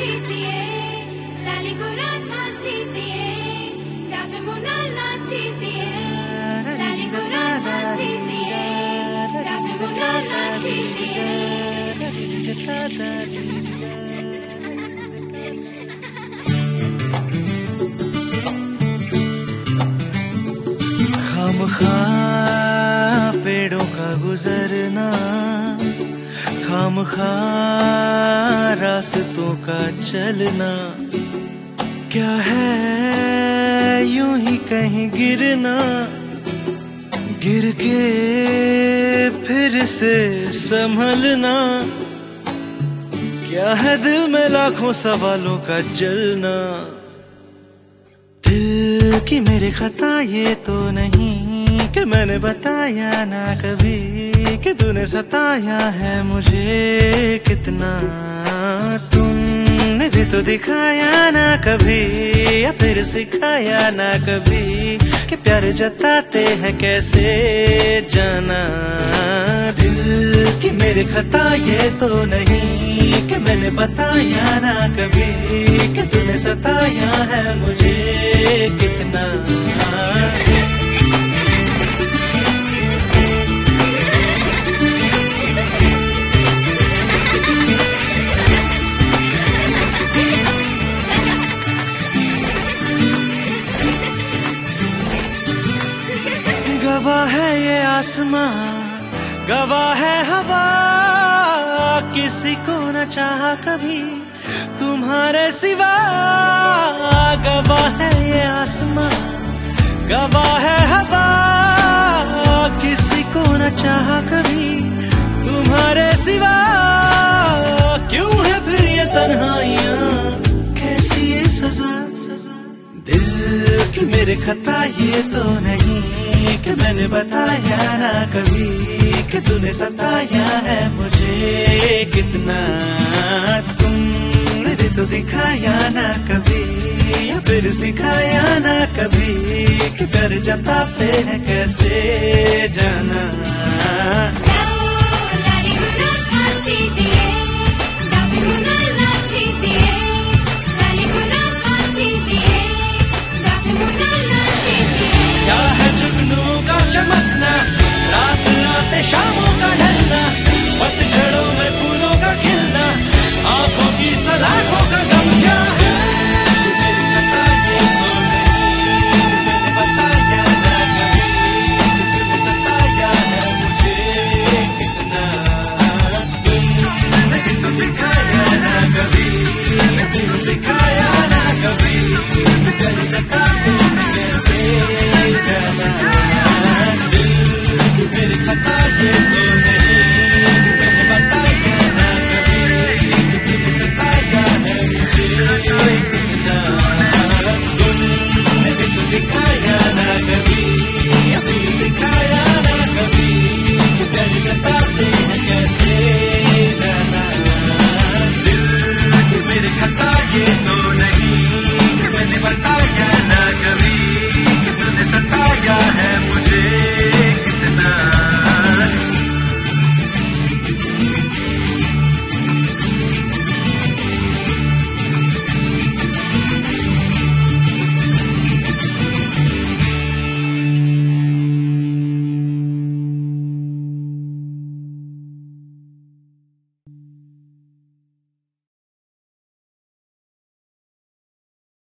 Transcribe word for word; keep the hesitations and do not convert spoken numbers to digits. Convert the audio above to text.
nacitie, lali guras hasitie, gafe munal nacitie, lali guras hasitie, gafe munal nacitie. खामखा पेड़ों का गुजरना, खामखा रास्तों का चलना, क्या है यूं ही कहीं गिरना, गिर के फिर से संभलना, क्या है दिल में लाखों सवालों का जलना। दिल की मेरे खता ये तो नहीं कि मैंने बताया ना कभी कि तूने सताया है मुझे कितना। तुमने भी तो दिखाया ना कभी या फिर सिखाया ना कभी कि प्यार जताते हैं कैसे जाना। दिल की मेरे खता ये तो नहीं कि मैंने बताया ना कभी कि तूने सताया है मुझे कितना। गवाह है ये आसमां, गवाह है हवा, किसी को न चाहा कभी तुम्हारे सिवा। गवाह है ये आसमां, गवाह है हवा, किसी को न चाहा कभी तुम्हारे सिवा। क्यों है फिर ये तन्हाइयां, कैसी ये सजा। दिल की मेरे खता ये तो नहीं कि मैंने बताया ना कभी कि तूने सताया है मुझे कितना। तुमने भी तो दिखाया ना कभी या फिर सिखाया ना कभी कि प्यार जताते हैं कैसे जाना। क्या है जुगनू का चमकना, रात आते शामों का ढलना, पतझड़ों में फूलों का खिलना, आंखों की सलाखों का गम। क्या है मेरी खता ये तो नहीं, मैंने बताया ना कभी, तुमने सताया है मुझे कितना। तुमने भी तो दिखाया ना कभी, तुमने सिखाया ना कभी, प्यार जताते कैसे जाना। दिल की मेरी खता ये